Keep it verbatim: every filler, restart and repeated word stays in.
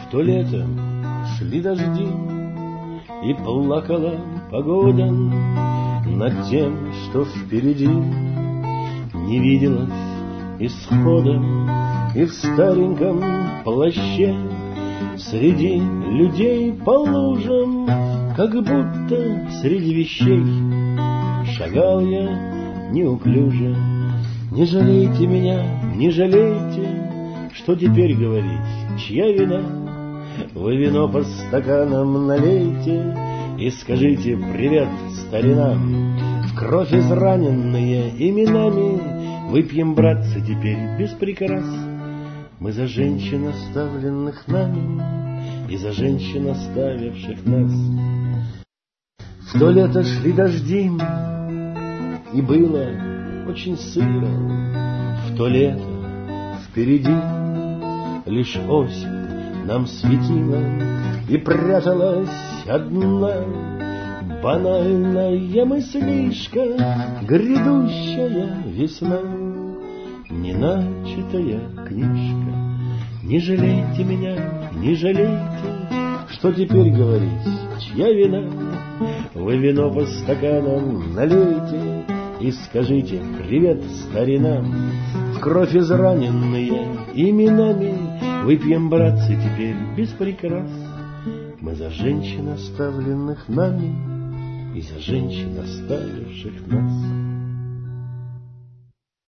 В то лето шли дожди, и плакала погода над тем, что впереди не виделось исхода. И в стареньком плаще среди людей по лужам, как будто среди вещей, шагал я неуклюже. Не жалейте меня, не жалейте, что теперь говорить, чья вина? Вы вино по стаканам налейте и скажите привет старинам. В кровь израненные именами выпьем, братцы, теперь без прикрас. Мы за женщин, оставленных нами, и за женщин, оставивших нас. В то лето шли дожди, и было очень сыро. В то лето впереди лишь осень нам светила, и пряталась одна банальная мыслишка, грядущая весна, неначатая книжка. Не жалейте меня, не жалейте, что теперь говорить, чья вина? Вы вино по стаканам налейте и скажите привет старинам. В кровь израненные именами выпьем, братцы, теперь без прикрас. Мы за женщин, оставленных нами, и за женщин, оставивших нас.